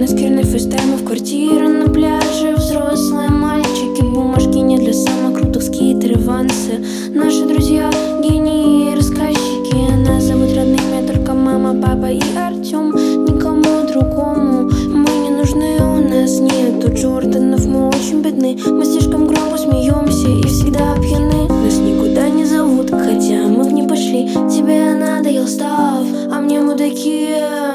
скрины, фейстаймы в квартире, на пляже. Взрослые мальчики, бумажки не для самых крутых, скейтеры, вансы. Наши друзья, гении и рассказчики. Нас зовут родными только мама, папа и Артем. Никому другому мы не нужны, у нас нету Джорданов, мы очень бедны. Мы слишком громко смеемся и всегда пьяны. Нас никуда не зовут, хотя мы в не пошли. Тебе надоел став, а мне мудаки.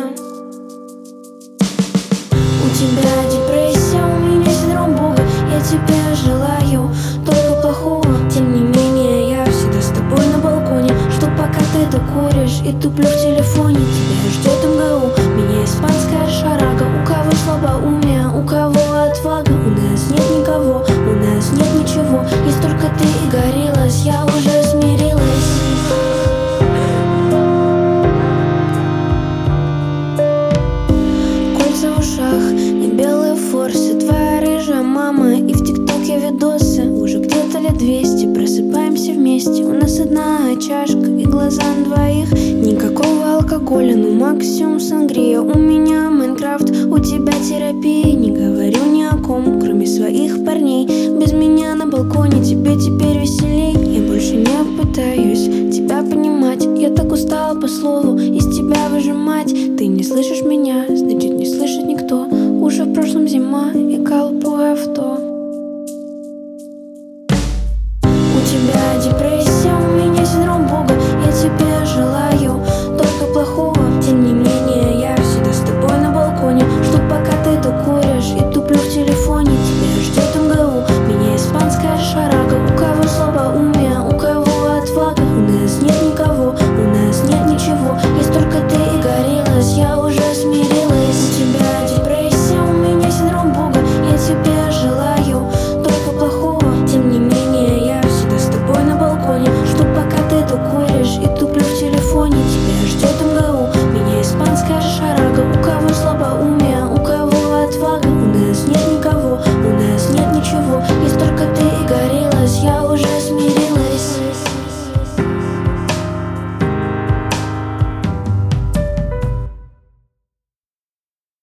У тебя депрессия, у меня синдром Бога. Я тебе желаю только плохого. Тем не менее, я всегда с тобой на балконе. Жду, пока ты докуришь, и туплю в телефоне. Тебя ждет МГУ, меня испанская шарага. У кого слабоумие, у кого отвага. У нас нет никого, у нас нет ничего. Есть только ты и горелась, я уже смирилась. Кольца в ушах и белые форсы. Твоя рыжая мама и в ТикТоке видосы. Уже где-то лет 200 просыпаемся вместе. У нас одна чашка и глаза на двоих. Никакого алкоголя, ну максимум сангрия. У меня Майнкрафт, у тебя терапия. Не говорю ни о ком, кроме своих парней. Без меня на балконе тебе теперь веселей. Я больше не пытаюсь тебя понимать. Я так устала по слову из тебя выжимать. Ты не слышишь меня, значит не слышишь.